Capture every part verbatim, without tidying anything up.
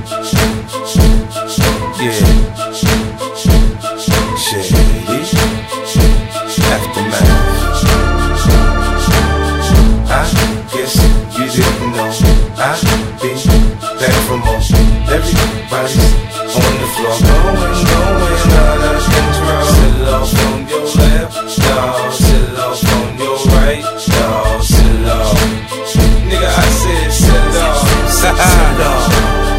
Yeah. Shady. Aftermath. I guess you didn't know I've been back from home. Everybody's on the floor, going, going out of control. Sit off on your left, dawg. Sit off on your right, dawg. Sit off. Nigga, I said sit off. Sit off.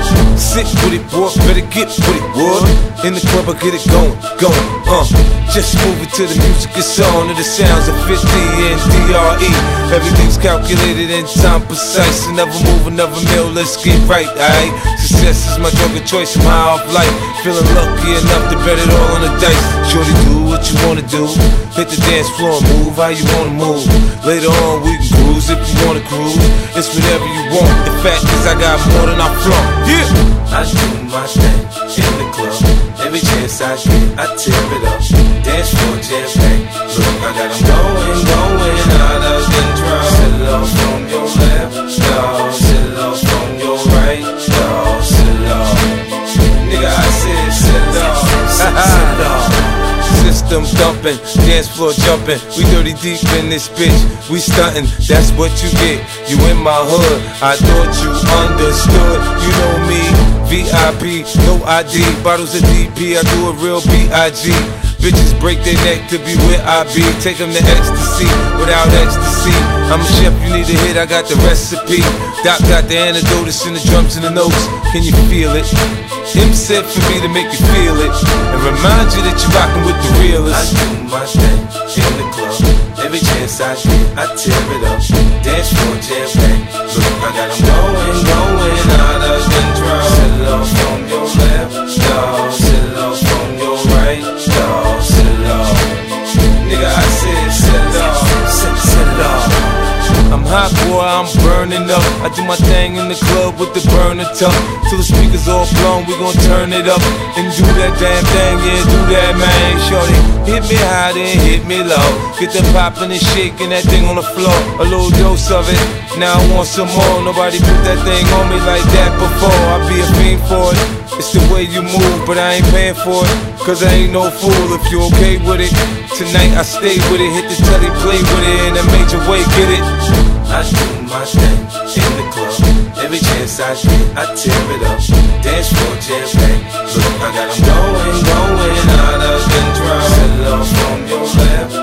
Sit with it, boy, better get with it, boy. In the club, I get it going, going, uh just move it to the music, it's on to the sounds of fifty and D R E. Everything's calculated in time precise. Another move, another meal, let's get right, aight? Success is my drug of choice, I'm high off life. Feeling lucky enough to bet it all on the dice. Shorty, do what you wanna do. Hit the dance floor and move how you wanna move. Later on, we can cruise if you wanna cruise. It's whatever you want. The fact is I got more than I flaunt. Yeah! I do my thing in the club. Every chance I get, I tear it up. Dance floor jam packed. Look, I got 'em going, going out of control. Sit off on your left, dawg. Sit off on your right, dawg. Sit off. Nigga, I said sit off. Sit, sit off. System thumping, dance floor jumping. We dirty deep in this bitch. We stunting, that's what you get. You in my hood, I thought you understood. You know me, V I P, no I D. Bottles of D P, I do a real B I G. Bitches break their neck to be where I be. Take them to ecstasy without ecstasy. I'm a chef, you need a hit, I got the recipe. Doc got the antidote, it's in the drums and the notes. Can you feel it? Him said for me to make you feel it and remind you that you're rockin' with the realest. I do my thing in the club. Every chance I get, I tear it up. Dance floor jam packed. Look, I got 'em going, going out of control. Sit off on your left, dawg. Sit off on your right, dawg. Sit off. Nigga, I said sit off. Sit, sit off. I'm hot, boy, I'm burning up. I do my thing in the club with the burner tuck. Till the speakers all blown, we gon' turn it up and do that damn thing, yeah, do that, man. Shorty, hit me high, then hit me low. Get the poppin' and shaking that thing on the floor. A little dose of it, now I want some more. Nobody put that thing on me like that before. I be a fiend for it. It's the way you move, but I ain't paying for it. Cause I ain't no fool if you okay with it. Tonight I stay with it, hit the telly, play with it in a major way, get it? I do my thing in the club. Every chance I get, I tear it up. Dance floor jam packed. Look, I got 'em going, going out of control. Sit off on your left,